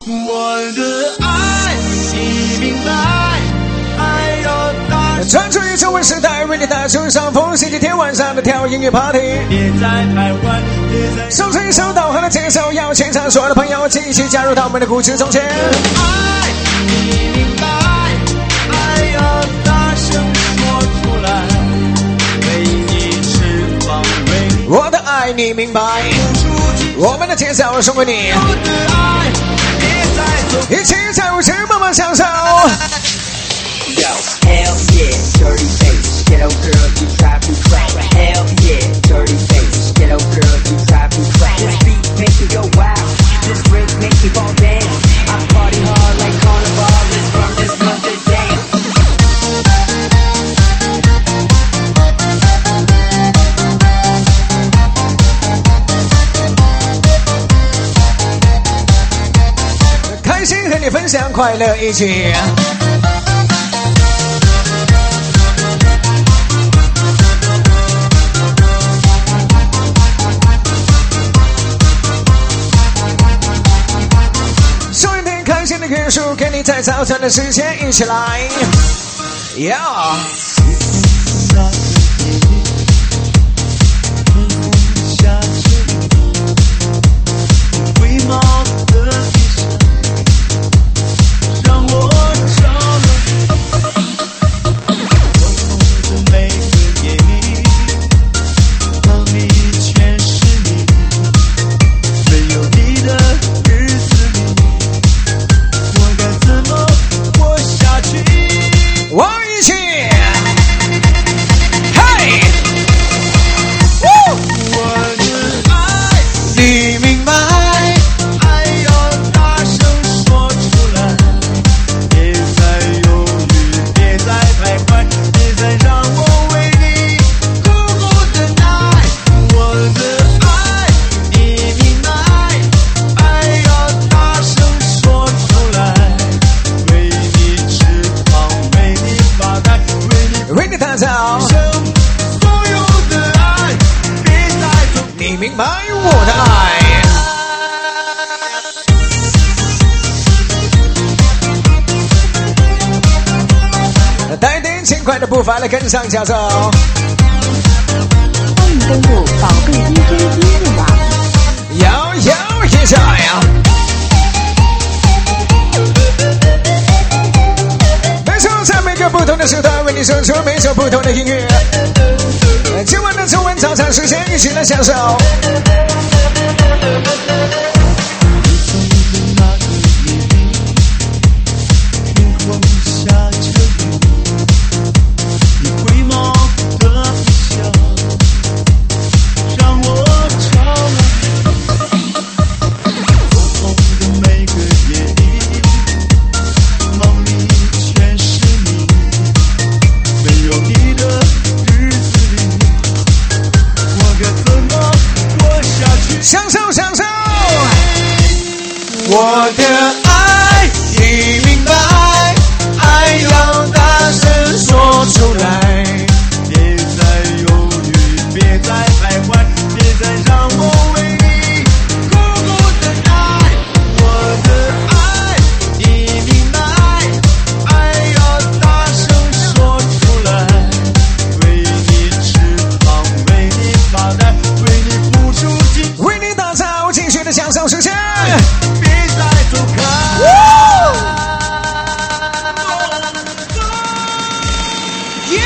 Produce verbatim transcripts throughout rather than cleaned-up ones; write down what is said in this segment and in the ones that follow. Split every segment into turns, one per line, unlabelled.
我的爱你明白，爱要大声。
专注于中文时代，为你带出上风。星期天晚上的跳音乐 party，
别再徘徊，别再
送出一首导航的节奏，要现场所有的朋友一起加入到我们的故事中间。
爱你明白，爱要大声说出来，为你释放，为你
我的爱你明白，我们的节奏送给你，
我的爱别再走。
一起在舞池慢慢享受。
Yo, hell yeah, dirty face, ghetto girl, you drive me crazy. Hell yeah, dirty face, ghetto girl, you drive me crazy. This beat makes me go wild, this break makes me fall down. I party hard like carnival, let's run this mother down.
K 开心和你分享快乐一起。元素给你在早餐的时间一起来呀、yeah 步伐来跟上节奏。
欢迎登录宝贝 D J 音乐网。
摇摇一下呀！没错，在每个不同的时段为你送出每首不同的音乐。今晚的中文早餐时间，一起来享受。我的爱你明白，爱要大声说出来，
别再犹豫，别再徘徊，别再让我为你苦苦等待。我的爱你明白，爱要大声说出来，为你翅膀，为你发呆，为你付出尽，
为你打造继续的享受时间。
走开！
耶！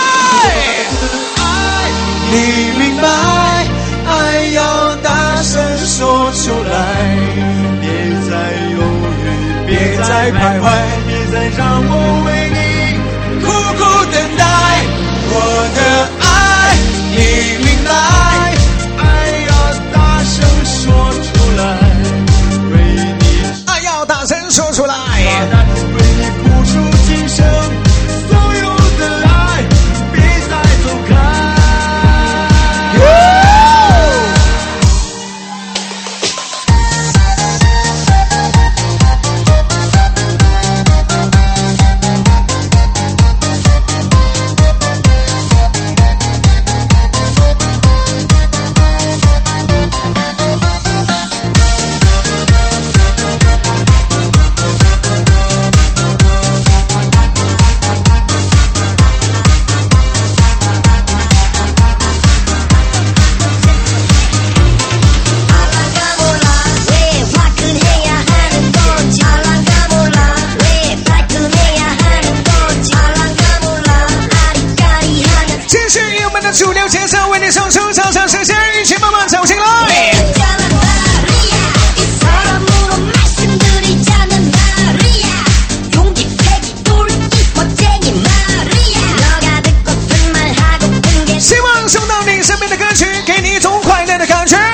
爱你明白，爱要大声说出来，别再犹豫，别再徘徊，别再让我为你苦苦等待。我的爱你明白，爱要大声说出来。
大声说出来，
为你付出今生所有的爱，别再走开。
的主流节奏为你送出早上时间，一起慢慢走进来。希望送到你身边的歌曲，给你一种快乐的感觉。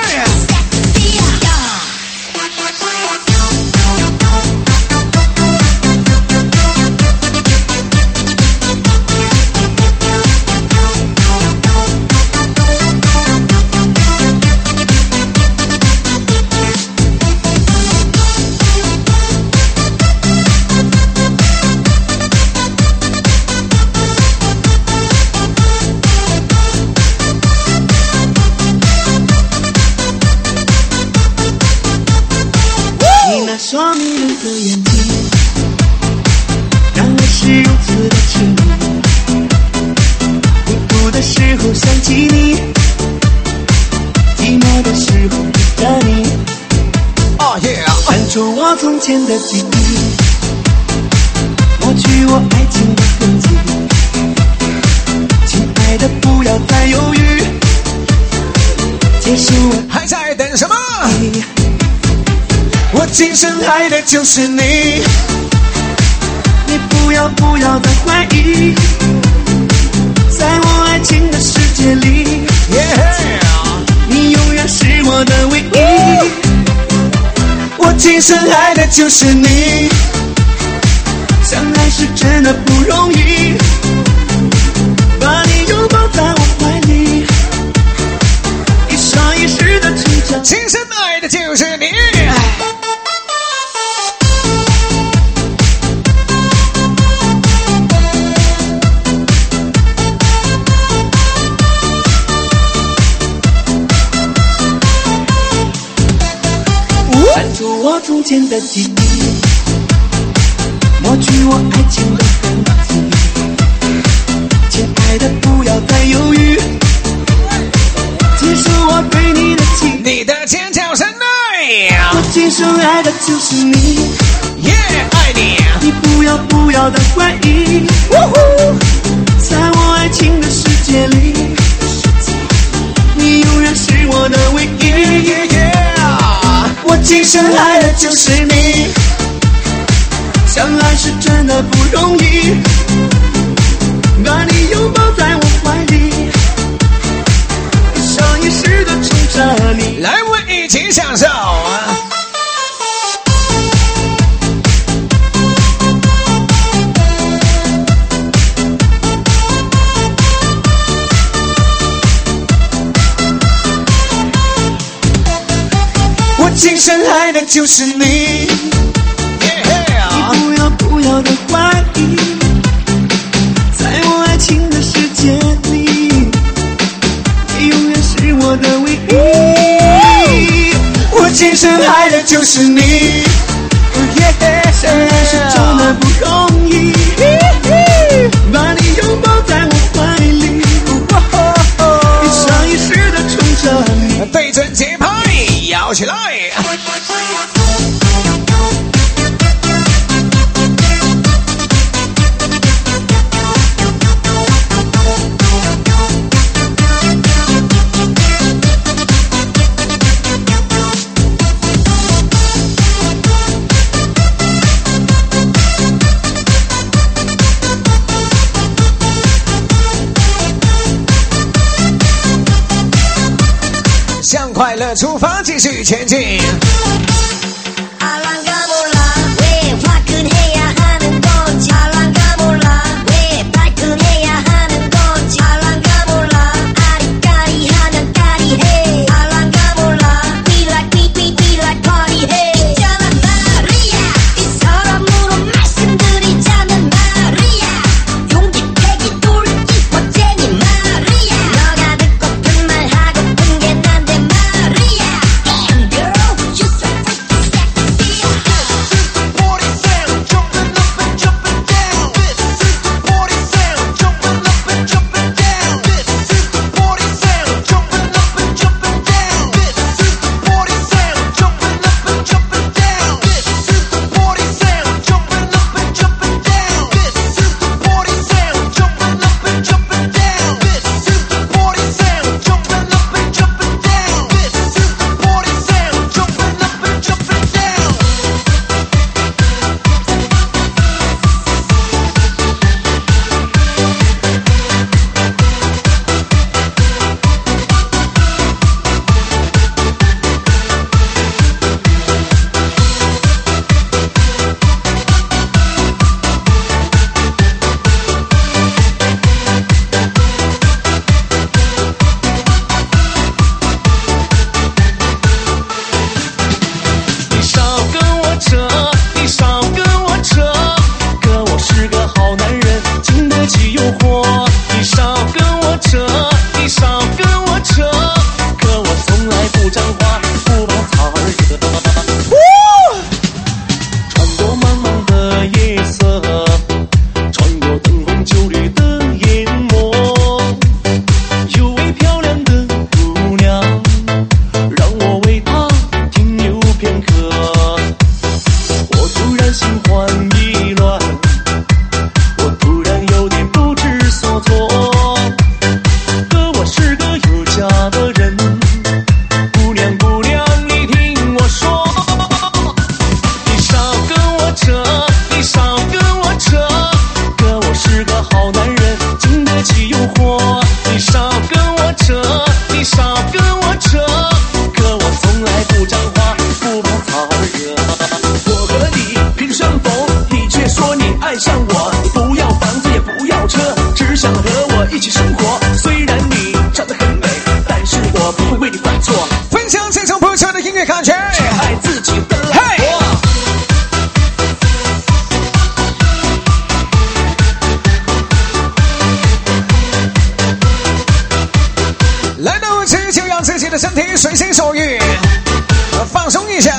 双迷人的眼睛，让我是如此的痴迷。孤独的时候想起你，寂寞的时候记着你。
哦耶！
翻出我从前的记忆，抹去我爱情的痕迹。亲爱的，不要再犹豫，接受我。
还在等什么？
我今生爱的就是你，你不要不要再怀疑，在我爱情的世界里，
yeah.
你永远是我的唯一。我今生爱的就是你，相爱是真的不容易，把你拥抱在我怀里，一生一世的成长。
今生爱的就是你。
我从前的记忆，抹去我爱情的痕迹。亲爱的，不要再犹豫，接受我对你的情。
你的尖叫声爱，
我今生爱的就是你，
耶、yeah, 爱你。
你不要不要再怀疑，在我爱情的世界里，你永远是我的唯一。
Yeah, yeah, yeah.
我今生爱的就是你，相爱是真的不容易，把你拥抱在我怀里，一生一世的宠着你。
来，我们一起享受。
今生爱的就是你，
yeah.
你不要不要的怀疑，在我爱情的世界里，你永远是我的唯一。我今生爱的就是你， yeah. 相爱是真的不容易， yeah. 把你拥抱在我怀里， oh. 一生一世的宠着你。
对准节拍，摇起来。向快乐出发，继续前进。
Just
然心慌意乱，我突然有点不知所措。可我是个有家的人，姑娘姑娘，你听我说，你少跟我扯，你少跟我扯。可我是个好男人，经得起诱惑。你少跟我扯，你少跟我扯。可我从来不张话，不怕草惹。我和你萍水相逢，你却说你爱上我。你不要房子也不要车，只想和我一起生活。虽然你长得很美，但是我不会为你犯错。
分享这种不错的音乐感觉，
爱自己的老婆。
来到这就让自己的身体随心所欲，放松一下。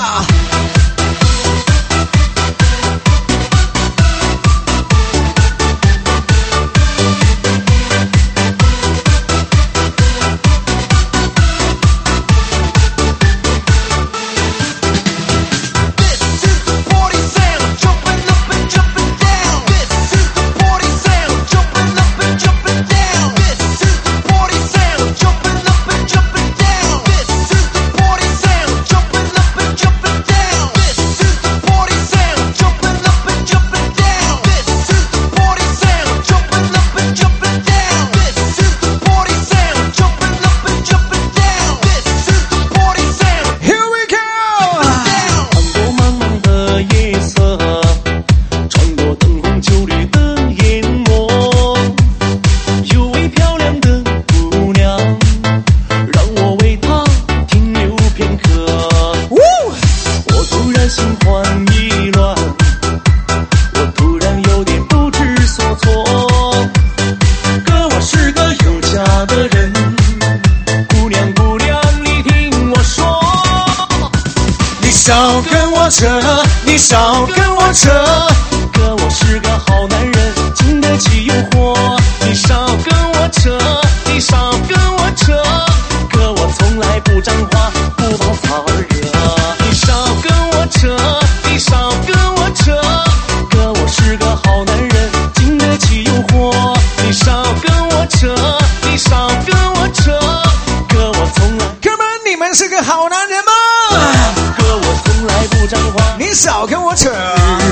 你少跟我扯，可我是个好男人，经得起诱惑。你少跟我扯，你少跟我扯，可我从来不张话，不怕草惹。你少跟我扯，你少跟我扯，可我是个好男人，经得起诱惑。你少跟我扯，你少跟我扯，可我从来。
哥们，你们是个好男人吗？
可我从来不张话，
你少跟我扯。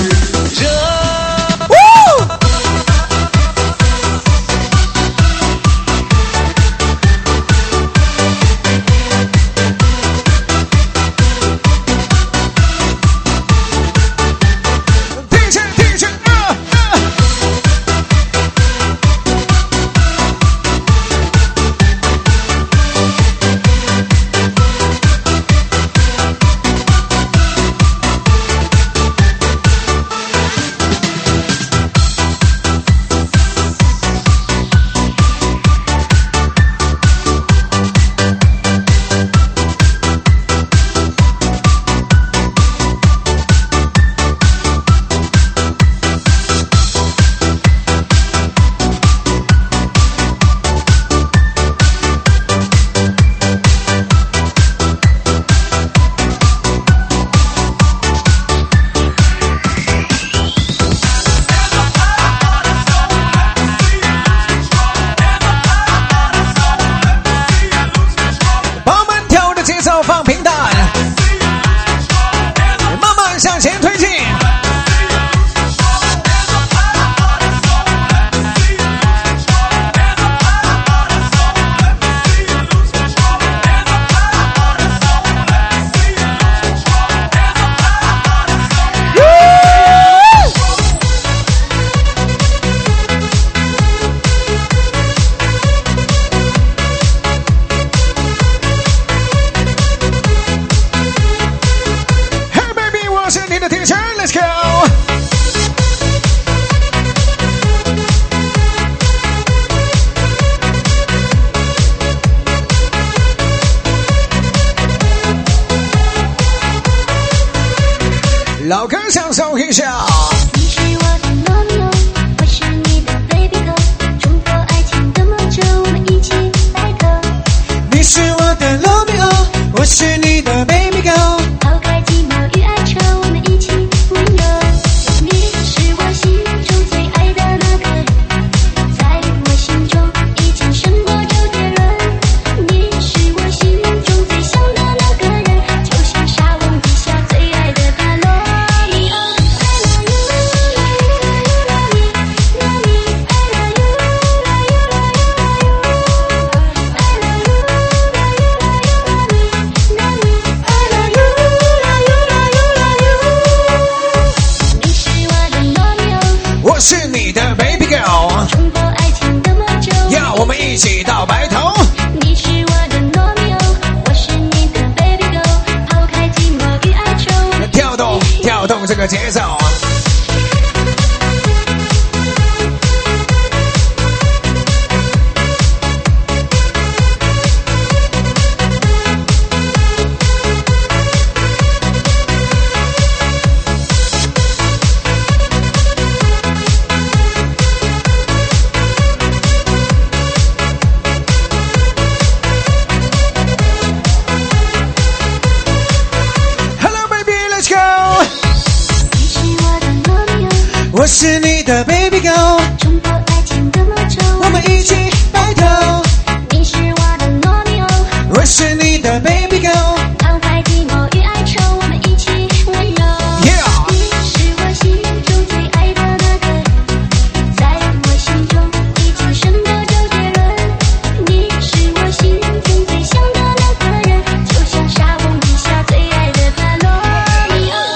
老歌享受一下。
你是我的罗密欧，我是你的 baby girl， 冲破爱情的魔咒，我们一起来跳。
你是我的罗密欧，我是你的 baby girl，
抛开寂寞与哀愁，我们一起浮游。
你的 baby girl，
冲破爱情的魔咒。
要我们一起到白头。
你是我的罗密欧，我是你的 baby girl， 抛开寂寞与哀愁。
跳动，跳动这个节奏。
我是你的 baby girl，
冲破爱情的魔咒。
我们一起白头。
你是我的罗密欧，
我是你的 baby girl，
抛开寂寞与哀愁，我们一起温柔。
Yeah
你是我心中最爱的那个人，在我心中已经胜过周杰伦。你是我心中最想的那个人，就像沙翁笔下最爱的他罗密欧。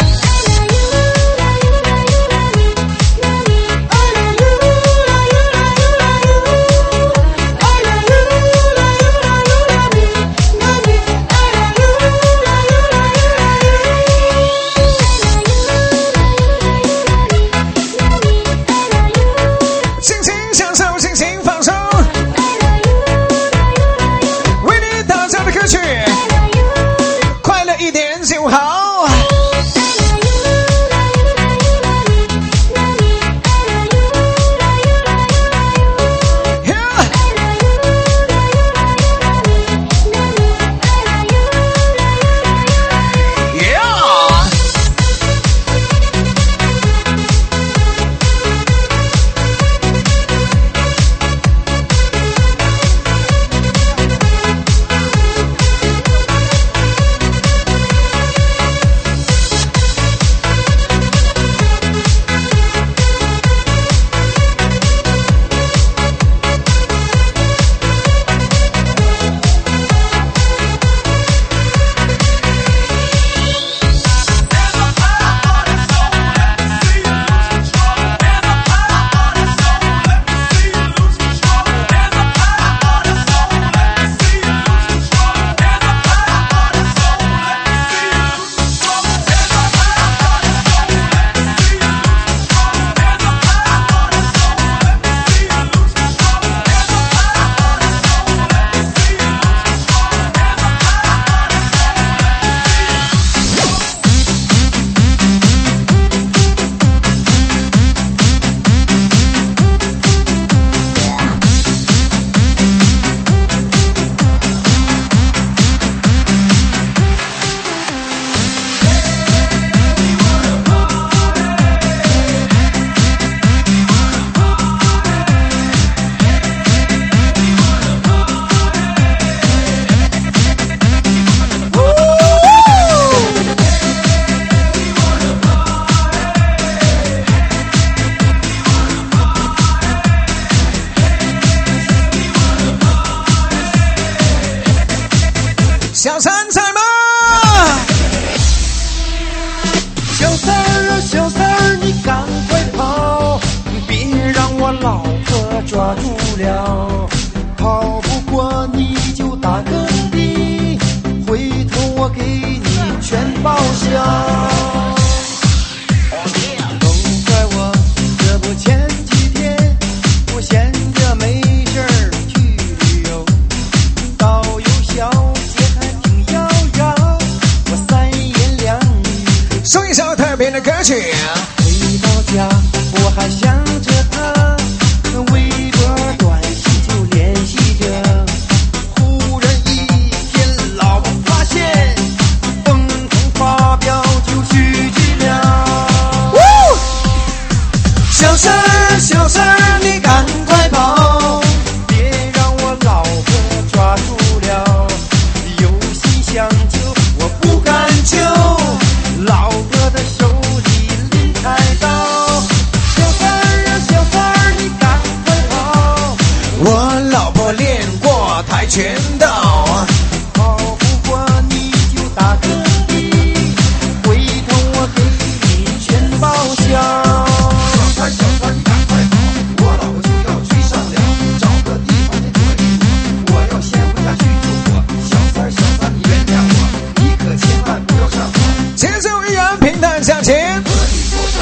小三在吗？
小三儿，小三儿，你赶快跑，别让我老婆抓住了。跑不过你就打个的，回头我给你全报销。都怪我，这不前几天我闲着没事儿去旅游，导游小姐还挺摇摇，我三言两语
送一首特别的歌曲。
回到家我还想着她，微博短信就联系着，忽然一天老婆发现，疯狂发飙就续集了。小三儿，小三儿，你赶快跑，别让我老婆抓住了。有心想救我不敢救，老婆的手里拎菜刀。小三儿啊，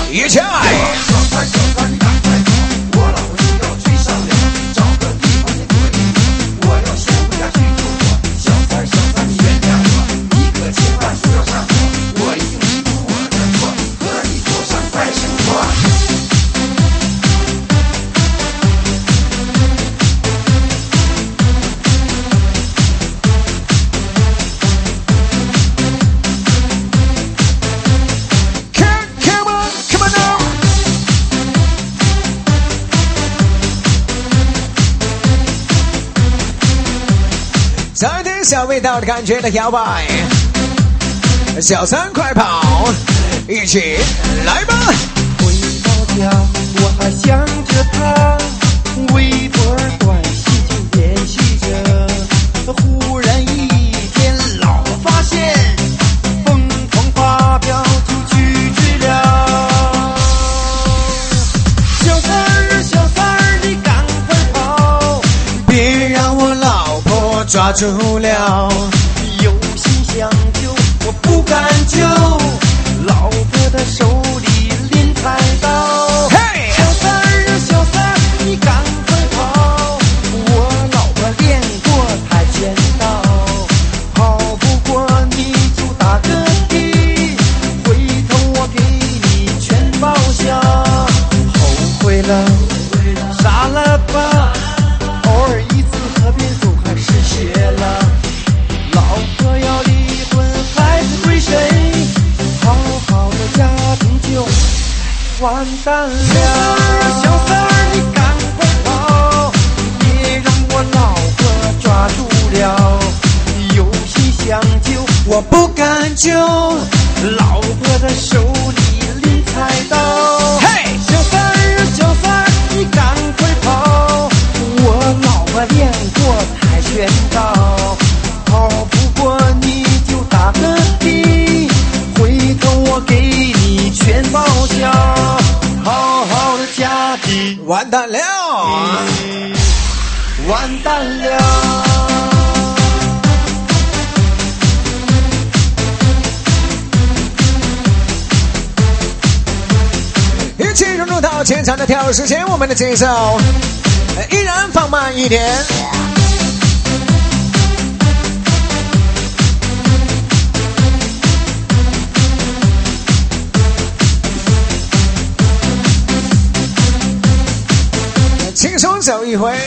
一起来。在听小味道的感觉的摇摆，小三快跑，一起来吧！
回到家，我还想着他，微博短信就联系着。忽然一天，老婆发现，疯狂发飙就拒绝了。小三儿，小三儿，你赶快跑，
别让我老婆抓住了。
有心想救，我不敢救，老婆的手里拎菜刀。
嘿，
小三儿，小三儿，你赶快跑，我老婆练过跆拳道，跑不过你就打个的，回头我给你全报销。后悔了，傻了吧，偶尔一次河边走还是学了。老婆要离婚，孩子归谁？好好的家庭就完蛋了。小三儿，你赶快跑，别让我老婆抓住了。有心想救，
我不敢救。
老婆的手里拎菜刀。
嘿，
小三儿，小三儿，你赶快跑，我老婆练过跆拳道，跑不过你就打个的，回头我给你全报销。好好的家庭
完蛋了！
完蛋了。
一起融入到现场的跳舞时间，我们的节奏依然放慢一点。轻松走一回。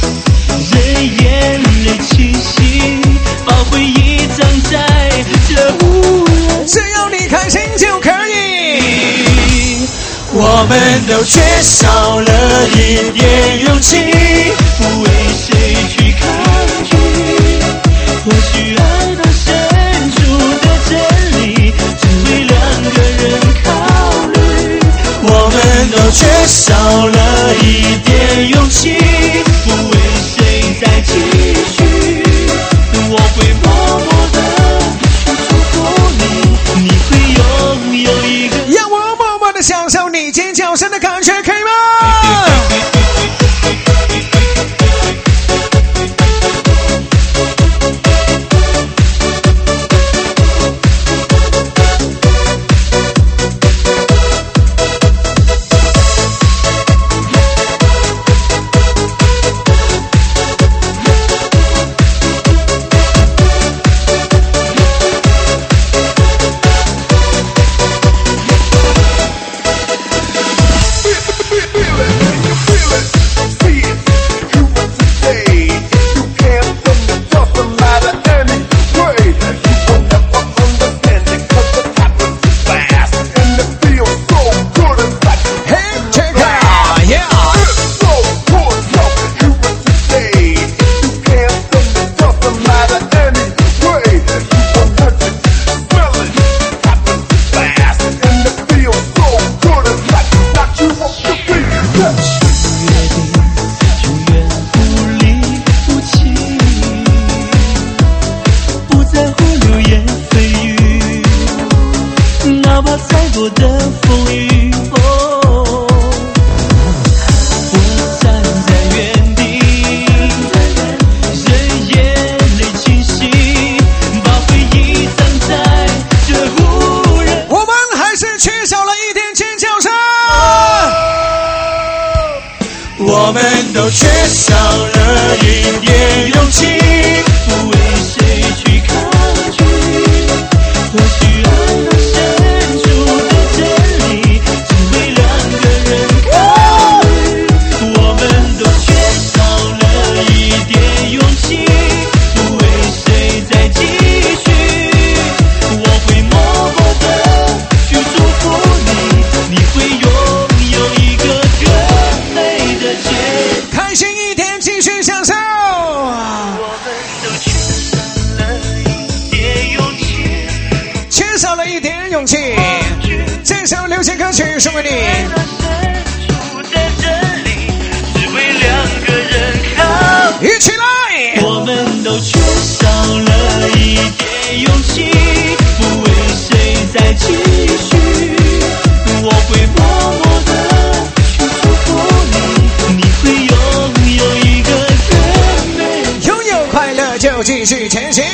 这
们都缺少了一点勇气，不为谁去抗拒。或许爱到深处的真理，只为两个人考虑。我们都缺少了一点勇气，不为谁再继续。我会默默地去祝福你，你会拥有一个。
让我默默地享受你尖叫声的感觉，可以吗？
我们都缺少了一点勇气，不为谁去抗拒。或许爱到深处的真理，只为两个人考虑。我们都缺少了一点勇气，不为谁再继续。我会默默地去祝福你，你会拥有一个更美的结局。
开心一点，继续享受。
我们都缺少了一点勇气，
缺少了一点勇气。这首流行歌曲送给你。
深处的真理，只为两个人靠。
一起来。
我们都缺少了一点勇气，不为谁再继续。我会默默地去祝福你，你会拥有一个更美。
拥有快乐就继续前行。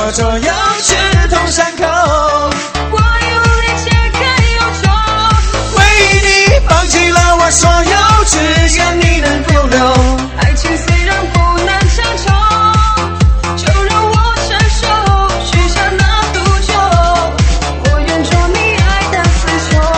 说着要直通山口，
我用力解开忧愁，
为你放弃了我所有，只愿你能够留。
爱情虽然不能长久，就让我承受许下那赌酒，我愿做你爱的死囚。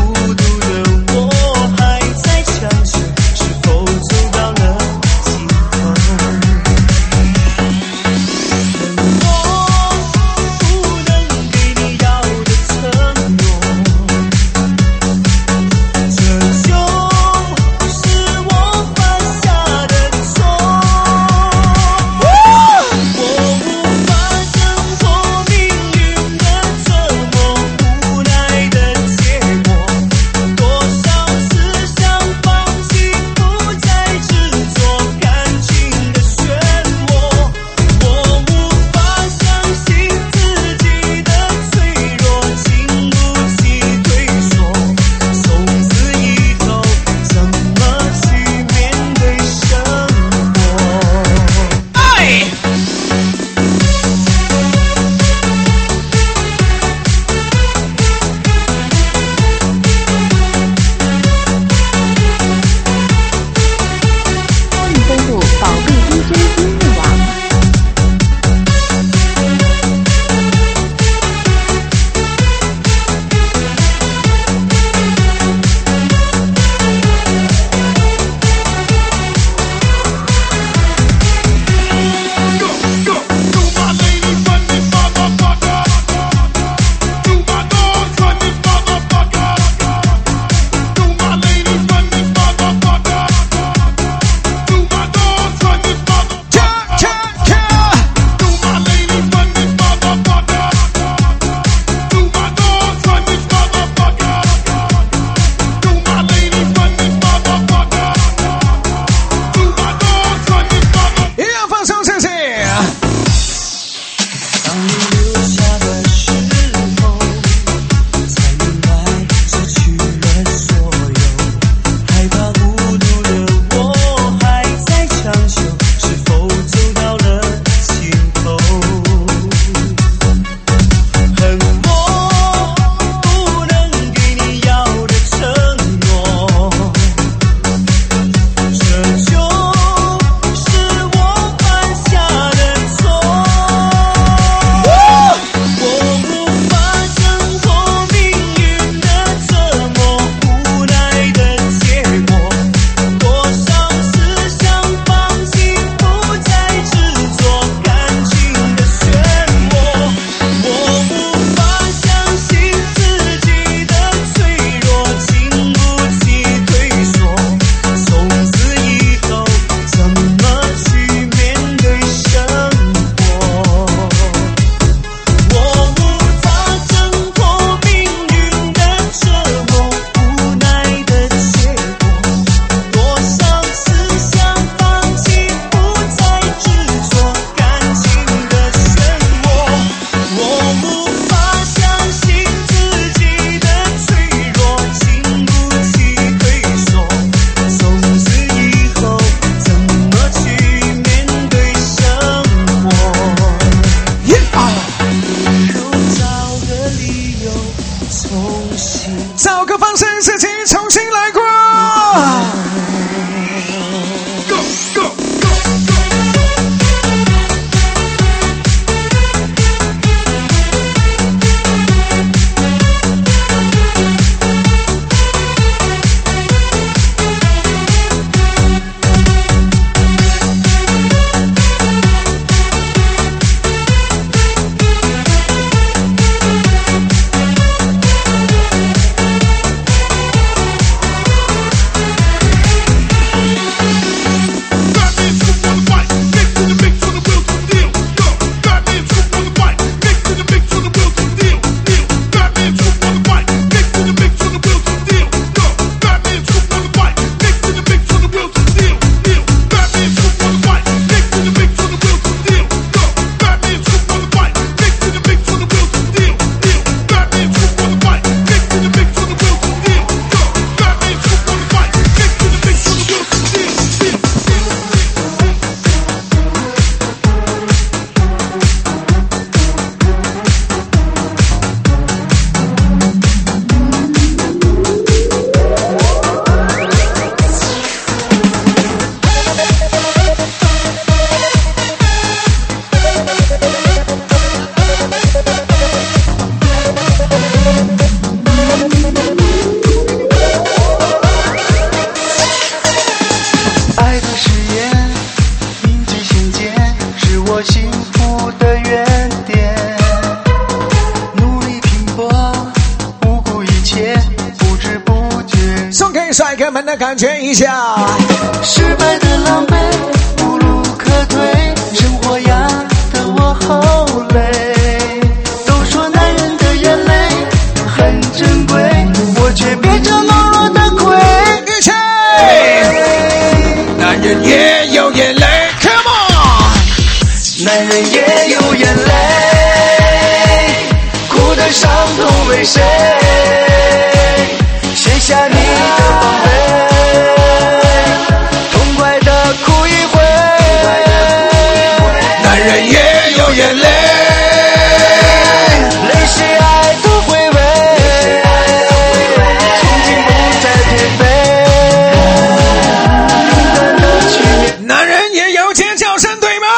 是否走到了尽头？
重新
找个方式自己重新来过。帅哥们的感觉一下，
失败的狼狈，无路可退，生活压得我好累。都说男人的眼泪很珍贵，我却变成懦弱的鬼。
一起，男人也有眼泪 ，Come on，
男人也有眼泪，哭的伤痛为谁？卸下你的防备，痛快的哭一回。
男人也有眼泪，
泪是爱的回味，从今不再偏废，勇敢的去面。
男人也有尖叫声，对吗？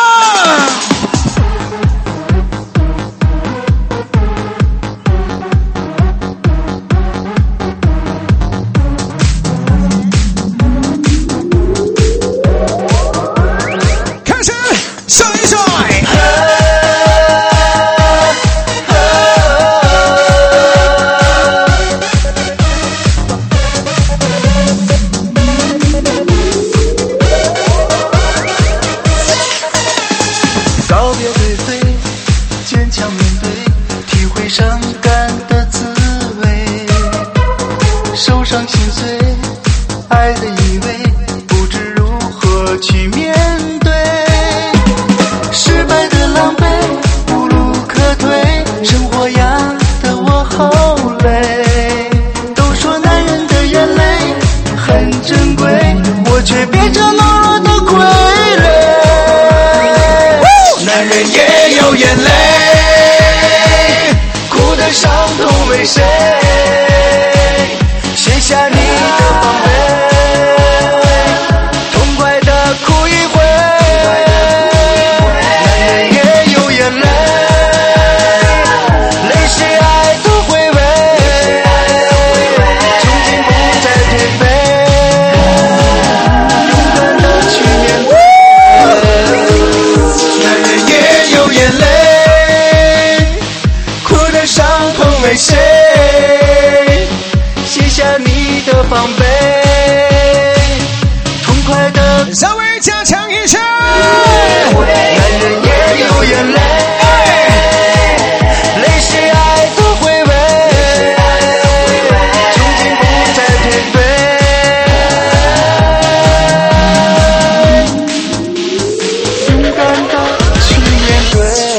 谁卸下你的防备，痛快的哭一回。男人也有眼泪，泪是爱的回味，从今不再偏废，勇敢的去面对。男人也有眼泪，哭的伤痛为谁？卸下你的防备，痛快的
稍微加强一下。
男人也有眼泪，泪是爱的回味，从今不再偏废，勇敢的去面对。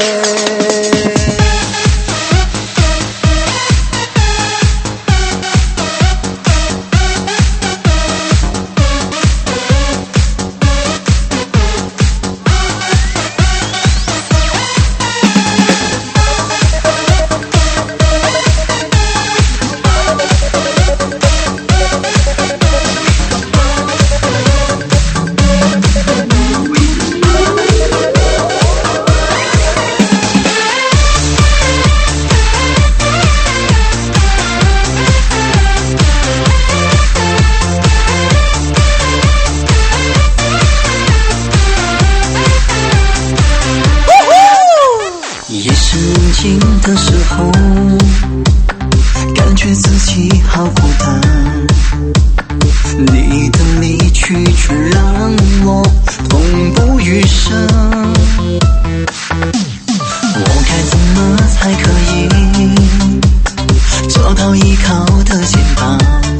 自己好孤单。你的离去却让我痛不欲生，我该怎么才可以找到依靠的肩膀，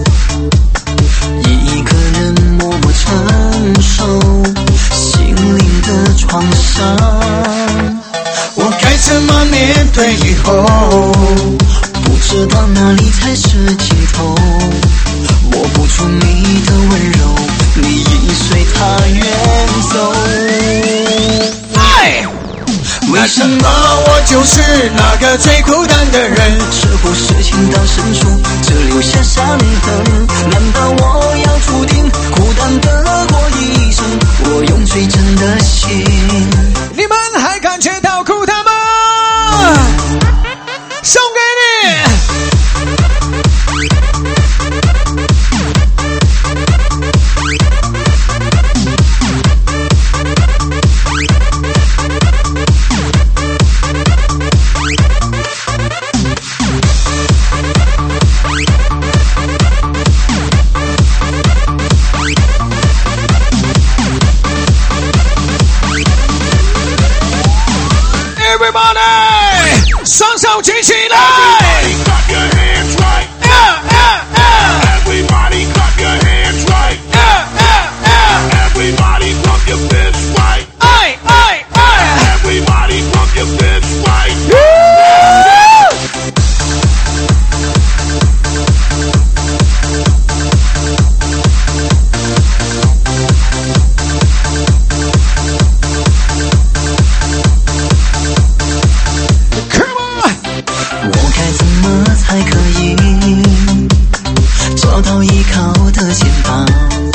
一个人默默承受心灵的创伤。
我该怎么面对以后？
不知道哪里才是尽头，握不住你的温柔，你已随他远走。
爱，为什么我就是那个最孤单的人？
是不是情到深处只留下伤痕？难道我要注定孤单的过一生？我用最真的心。
你们还感觉到孤单吗？送给你。Everybody， 双手举起来。
Everybody clap your hands right.
Yeah, yeah, yeah.
Everybody clap your hands right.
Yeah, yeah, yeah.
Everybody pump your fists right.
Aye, aye, aye.
Everybody pump your fists right.
Come on。
我该怎么才可以找到依靠的肩膀，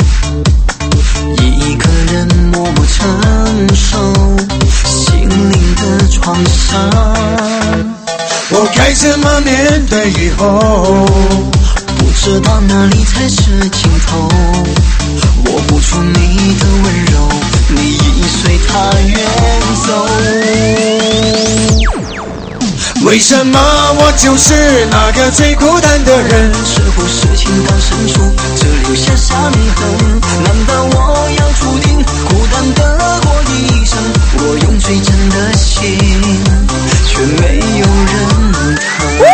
一个人默默承受心灵的创伤。
我该怎么面对以后？
不知道哪里才是尽头，握不住你的温柔，你已随他远走。
为什么我就是那个最孤单的人？
是不是情到深处只留下伤痕？难道我要注定孤单的过一生？我用最真的心，却没有人疼。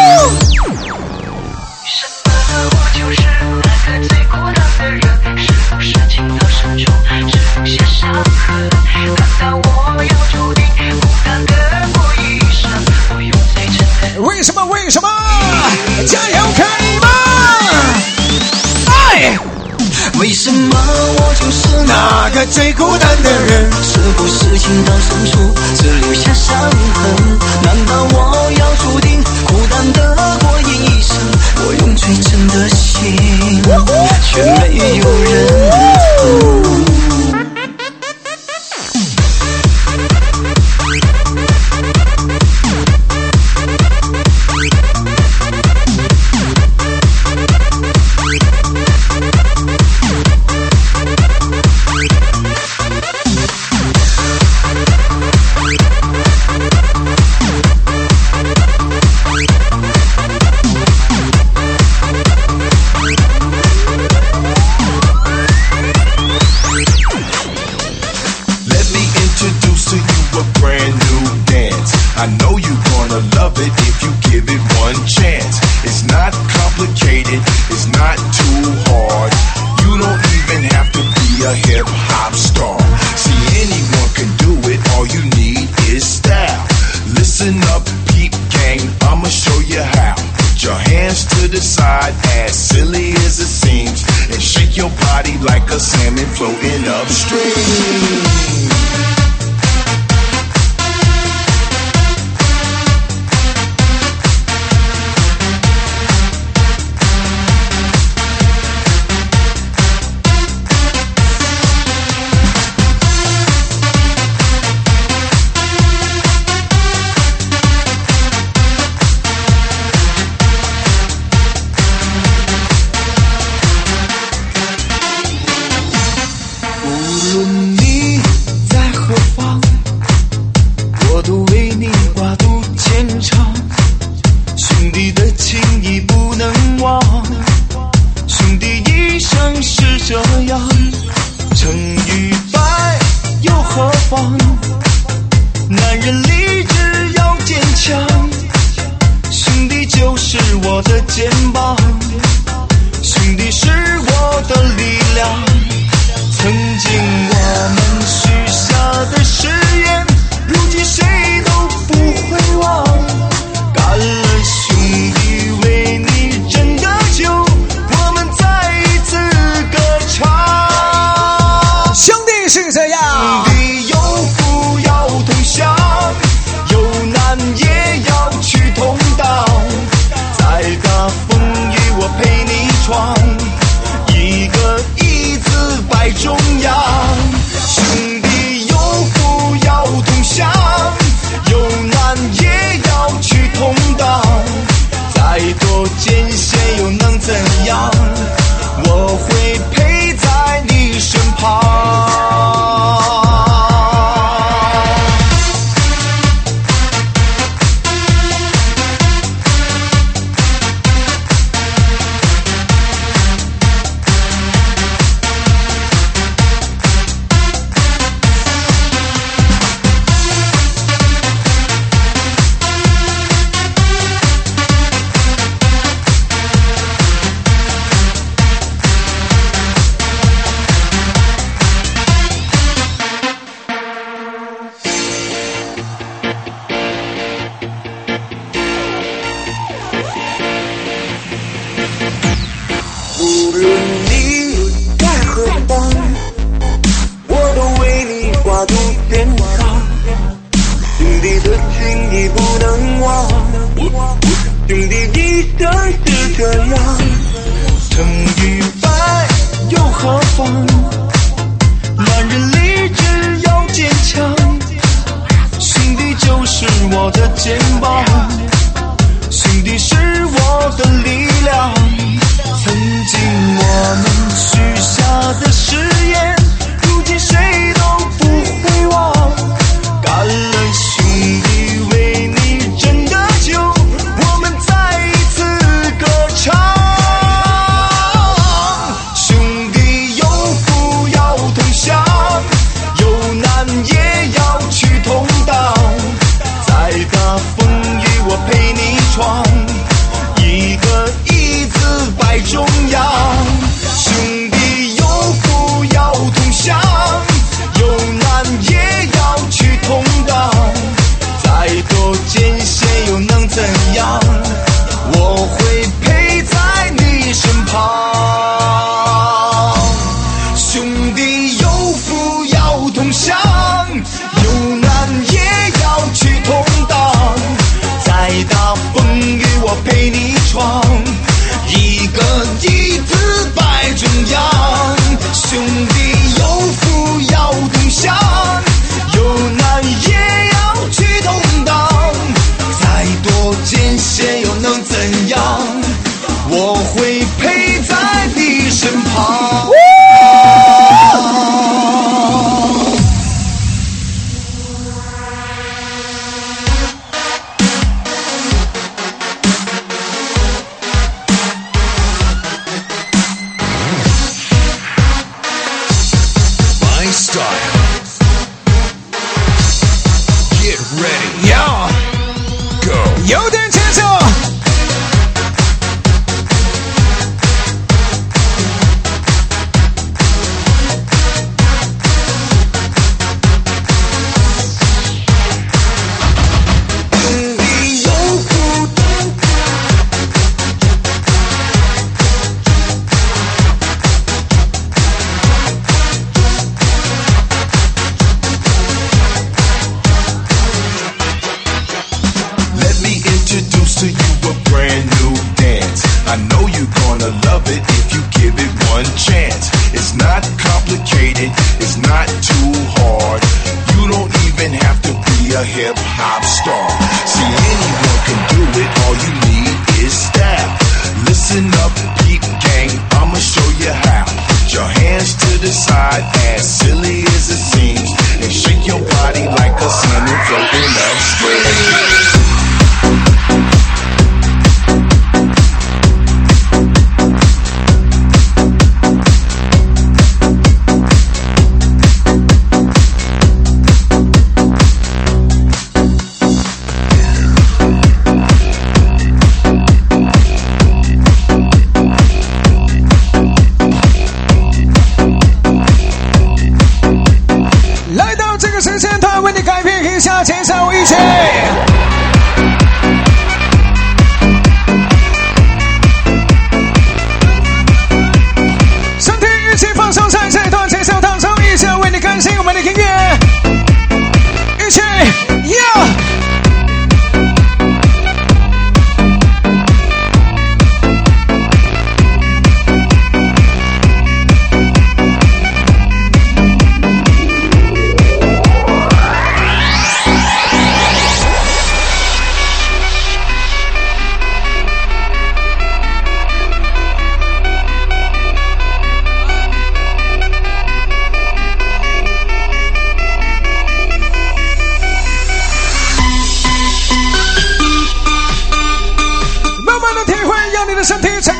什么我就是那个最孤单的人？是不是情到深处只留下伤痕？难道我要注定孤单的过一生？我用最真的。
为什么？为什么？加油，可以吗？爱。
为什么我就是
那个最孤单的人？
是不是情到深处只留下伤痕？难道我要注定孤单的过一生？我用最真的心，却没有人疼。
I know you're gonna love it if you give it one chance. It's not complicated, it's not too hard. You don't even have to be a hip-hop star. See, anyone can do it, all you need is style. Listen up, peep gang, I'ma show you how. Put your hands to the side, as silly as it seems, and shake your body like a salmon floating upstream.
这样，成与败又何妨？男人立志要坚强，兄弟就是我的肩膀，兄弟是我的力量。曾经我们许下的誓言，如今谁都不会忘。干了兄弟为你斟的酒，我们再一次歌唱。
兄弟是这样，
兄弟有福要同享，有难也要去同当。再大风雨我陪你闯，一个一字摆中央。兄弟有福要同享，有难也要去同当。再多艰险又能怎样？我会陪在你身旁。无论你在何方，我都为你挂肚天上。兄弟的情谊不能忘，兄弟一生是这样。成与败又何妨？男人立志要坚强，兄弟就是我的肩膀，兄弟是我的力量。曾经我们许下的誓言，如今谁都不会忘。干了兄弟为你斟的酒，我们再一次歌唱。兄弟有福要同享，有难也要去同当。再大风雨我陪你闯，一个一字摆中央。兄弟有福要同享，有难也要去同当。再多艰险又能怎样？我会陪在你身旁。兄弟有福要同享，有难也要去同当。再大风雨我陪你闯，一个一字摆中央。兄弟有福要同享，有难也要去同当。再多艰险又能怎样？我会陪在你身旁。
My style. Get ready.
要
Go.
有点节奏。
兄弟有福，
Let me introduce to you a brand new dance. I know you're gonna love it if you give it one chance. It's not complicated, it's not too hard. You don't even have to be a hip hop star. See, anyone can do it, all you need is style. Listen up, peep gang, I'ma show you how. Put your hands to the side, as silly as it seems, and shake your body like a salmon floating upstream.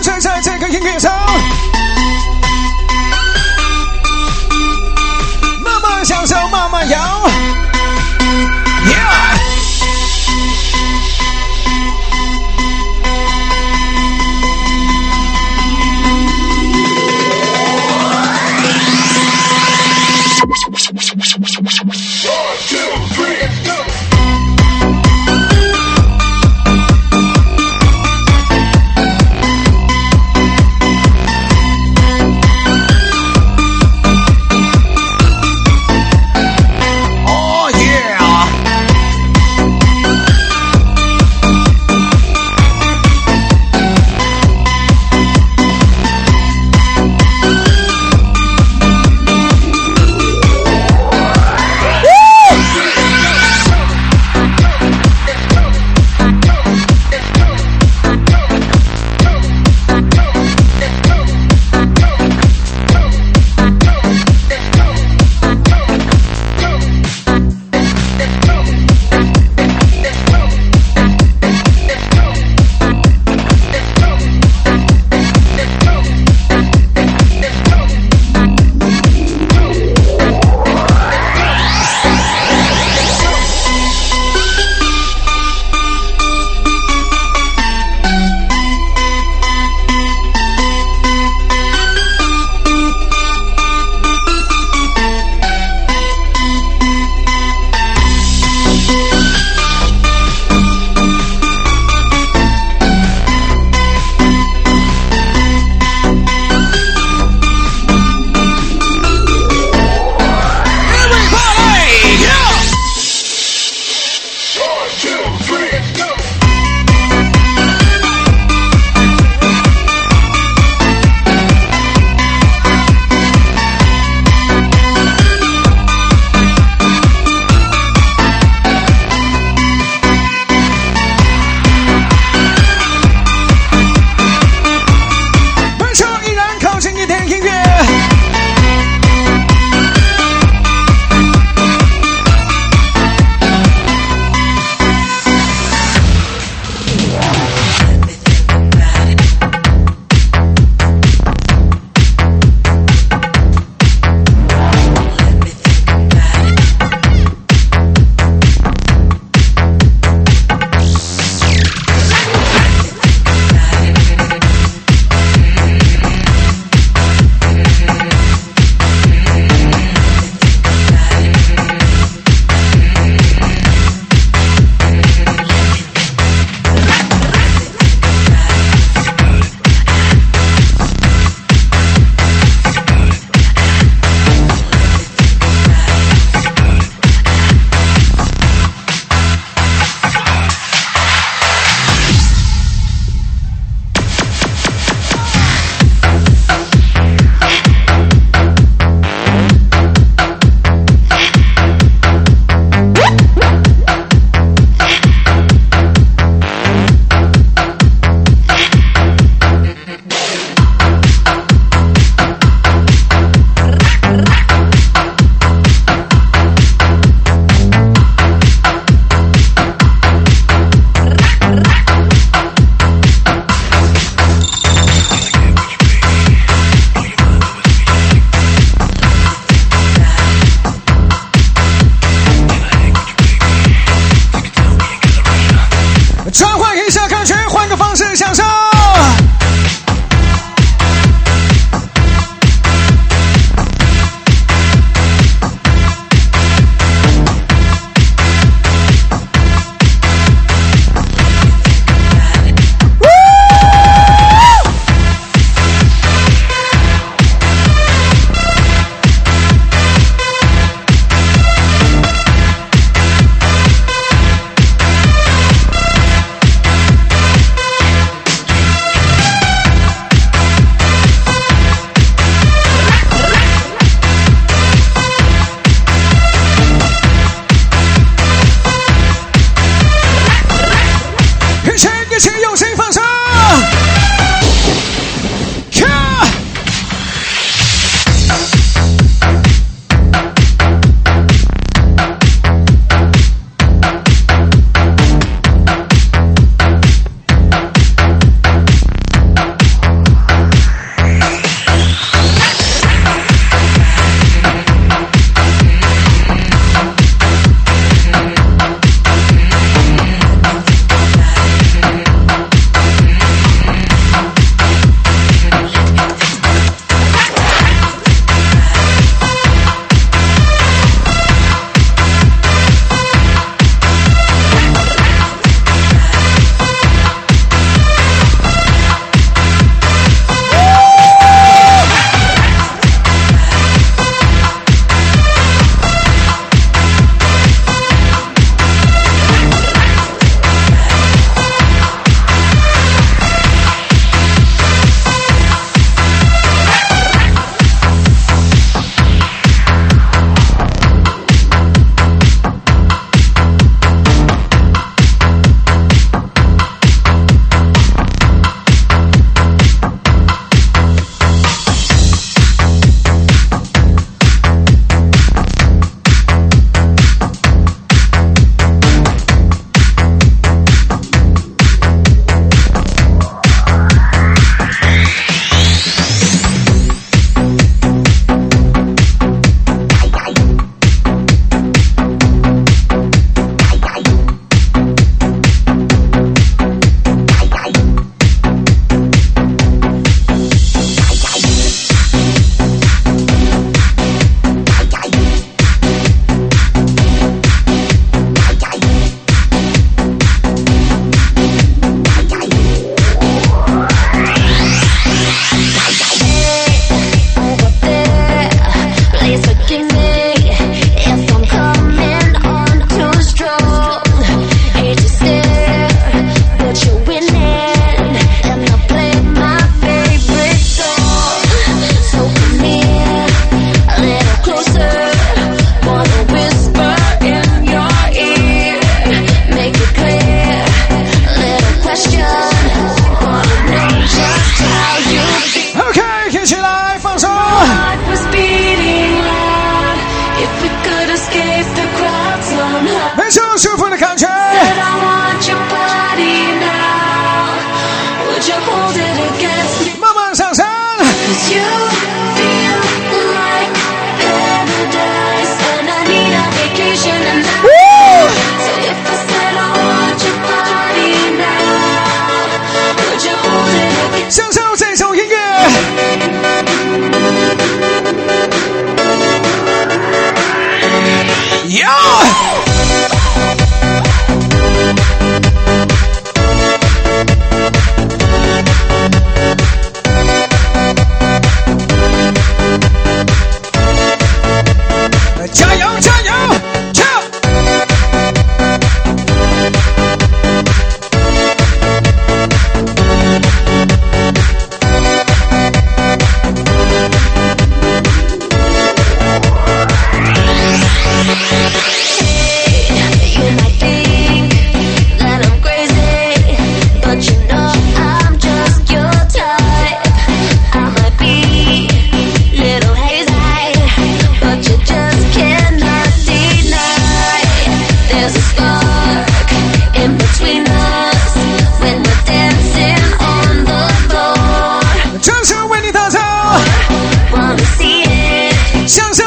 随着这个音乐声，慢慢享受，慢慢摇。Yeah！
One,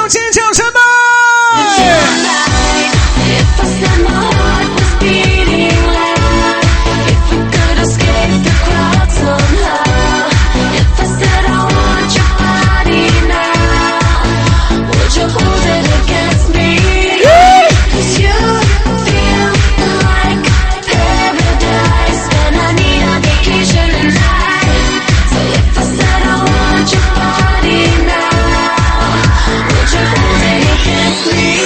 手尖叫什么？
If I said my heart was beating loud, if you could escape the crowd somehow, if I said I want your body now, would you hold it against me? 'Cause you feel like paradise, and I need a vacation tonight. So if I said I want your body now, would you hold it against me?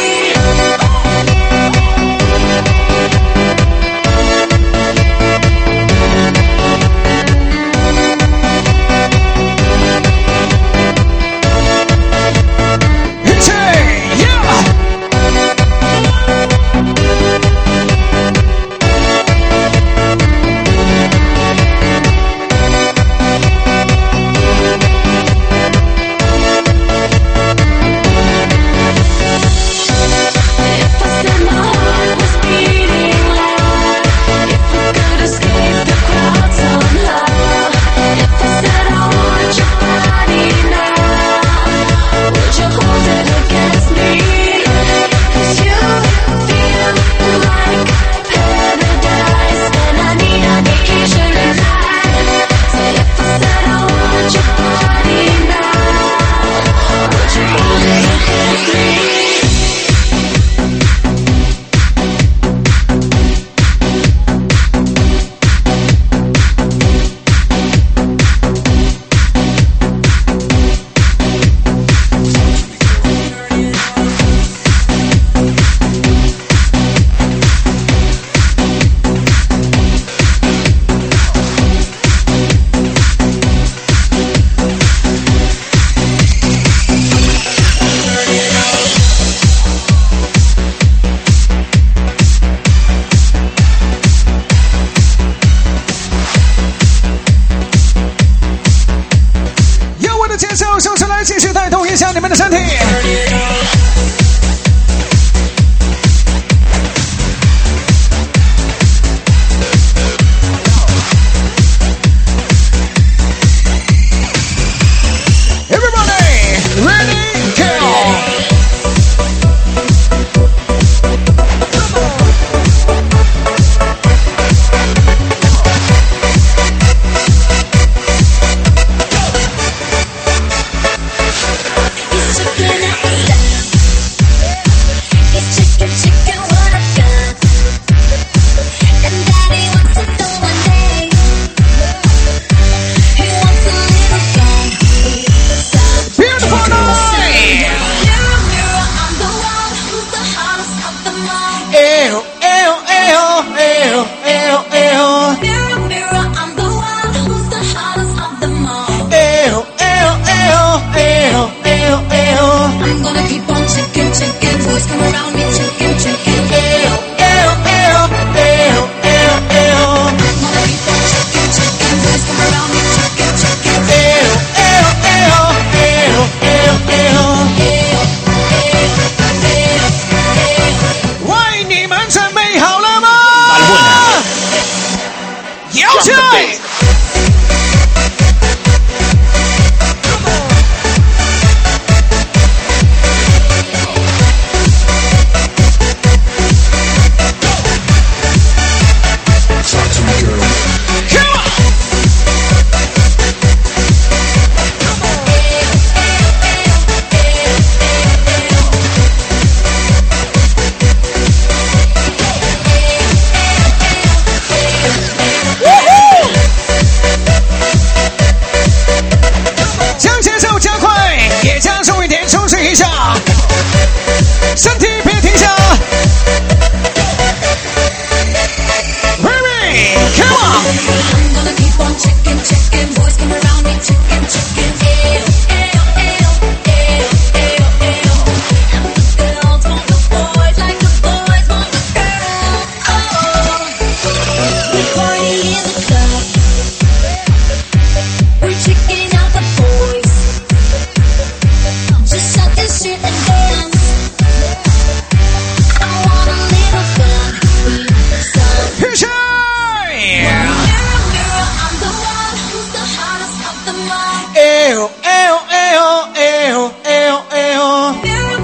Ew, ew, ew, ew, ew, ew.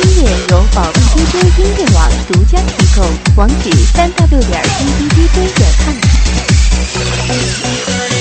音乐由宝贝 D J 音乐网独家提供，网址三 w 点 d d d j 点 com。